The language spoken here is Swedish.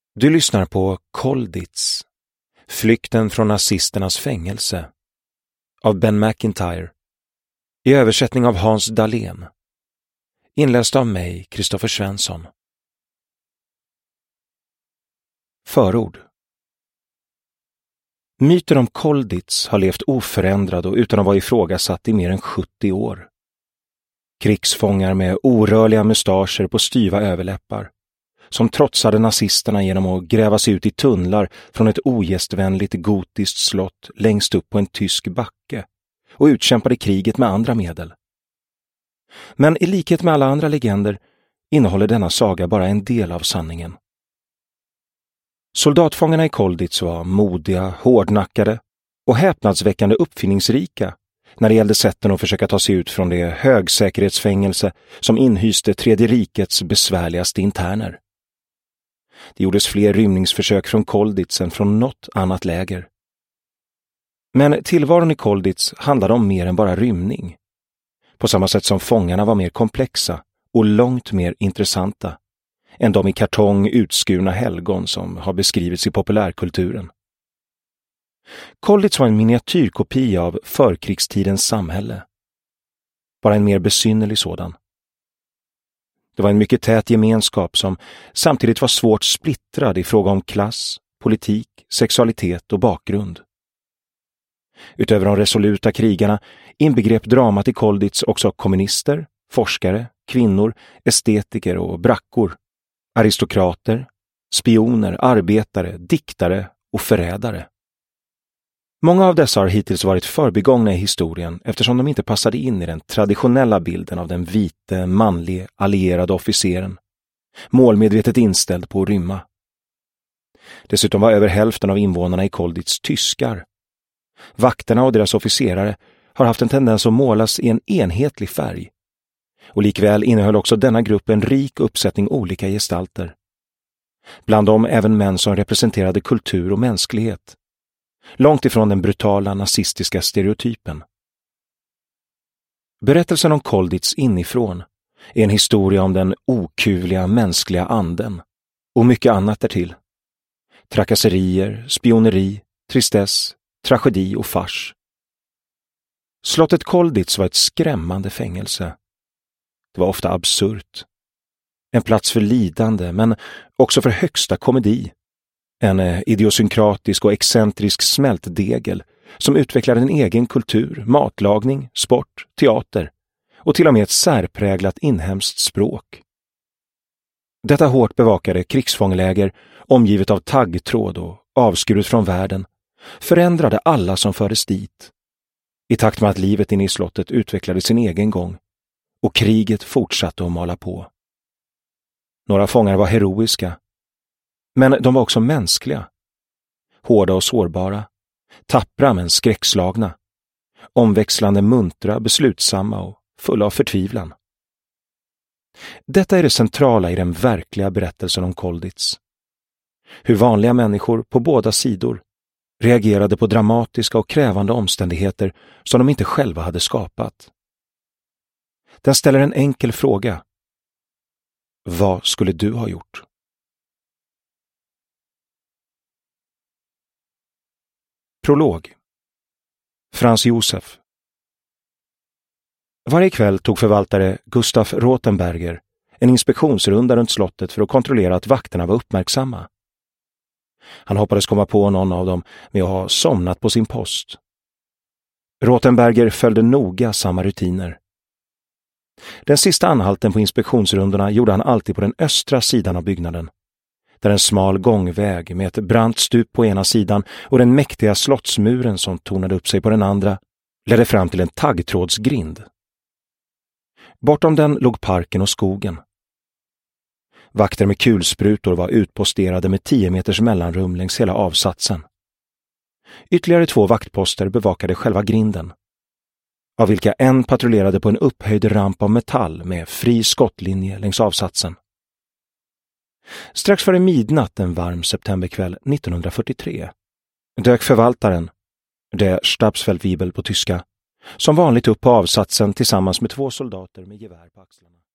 Du lyssnar på Kolditz, Flykten från nazisternas fängelse av Ben McIntyre i översättning av Hans Dahlén. Inläst av mig, Kristoffer Svensson. Förord. Myten om Kolditz har levt oförändrad och utan att vara ifrågasatt i mer än 70 år. Krigsfångar med orörliga mustascher på styva överläppar, som trotsade nazisterna genom att gräva sig ut i tunnlar från ett ogästvänligt gotiskt slott längst upp på en tysk backe och utkämpade kriget med andra medel. Men i likhet med alla andra legender innehåller denna saga bara en del av sanningen. Soldatfångarna i Kolditz var modiga, hårdnackade och häpnadsväckande uppfinningsrika när det gällde sätten att försöka ta sig ut från det högsäkerhetsfängelse som inhyste Tredje rikets besvärligaste interner. Det gjordes fler rymningsförsök från Kolditz än från något annat läger. Men tillvaron i Kolditz handlade om mer än bara rymning. På samma sätt som fångarna var mer komplexa och långt mer intressanta än de i kartong utskurna helgon som har beskrivits i populärkulturen. Kolditz var en miniatyrkopia av förkrigstidens samhälle. Bara en mer besynnerlig sådan. Det var en mycket tät gemenskap som samtidigt var svårt splittrad i fråga om klass, politik, sexualitet och bakgrund. Utöver de resoluta krigarna inbegrep dramat i Kolditz också kommunister, forskare, kvinnor, estetiker och brackor, aristokrater, spioner, arbetare, diktare och förrädare. Många av dessa har hittills varit förbigångna i historien eftersom de inte passade in i den traditionella bilden av den vite, manlige, allierade officeren, målmedvetet inställd på att rymma. Dessutom var över hälften av invånarna i Kolditz tyskar. Vakterna och deras officerare har haft en tendens att målas i en enhetlig färg. Och likväl innehöll också denna grupp en rik uppsättning olika gestalter. Bland dem även män som representerade kultur och mänsklighet. Långt ifrån den brutala nazistiska stereotypen. Berättelsen om Kolditz inifrån är en historia om den okuvliga mänskliga anden och mycket annat därtill. Trakasserier, spioneri, tristess, tragedi och fars. Slottet Kolditz var ett skrämmande fängelse. Det var ofta absurt. En plats för lidande men också för högsta komedi. En idiosynkratisk och excentrisk smältdegel som utvecklade en egen kultur, matlagning, sport, teater och till och med ett särpräglat inhemskt språk. Detta hårt bevakade krigsfångläger, omgivet av taggtråd och avskuret från världen, förändrade alla som fördes dit. I takt med att livet inne i slottet utvecklade sin egen gång och kriget fortsatte att mala på. Några fångar var heroiska, men de var också mänskliga, hårda och sårbara, tappra men skräckslagna, omväxlande muntra, beslutsamma och fulla av förtvivlan. Detta är det centrala i den verkliga berättelsen om Kolditz. Hur vanliga människor på båda sidor reagerade på dramatiska och krävande omständigheter som de inte själva hade skapat. Den ställer en enkel fråga. Vad skulle du ha gjort? Prolog. Franz Josef. Varje kväll tog förvaltare Gustav Rothenberger en inspektionsrunda runt slottet för att kontrollera att vakterna var uppmärksamma. Han hoppades komma på någon av dem med att ha somnat på sin post. Rothenberger följde noga samma rutiner. Den sista anhalten på inspektionsrundorna gjorde han alltid på den östra sidan av byggnaden, där en smal gångväg med ett brant stup på ena sidan och den mäktiga slottsmuren som tornade upp sig på den andra ledde fram till en taggtrådsgrind. Bortom den låg parken och skogen. Vakter med kulsprutor var utposterade med 10 meters mellanrum längs hela avsatsen. Ytterligare 2 vaktposter bevakade själva grinden, av vilka en patrullerade på en upphöjd ramp av metall med fri skottlinje längs avsatsen. Strax före midnatt en varm septemberkväll 1943 dök förvaltaren, der Stabsfeldwebel på tyska, som vanligt upp på avsatsen tillsammans med 2 soldater med gevär på axlarna.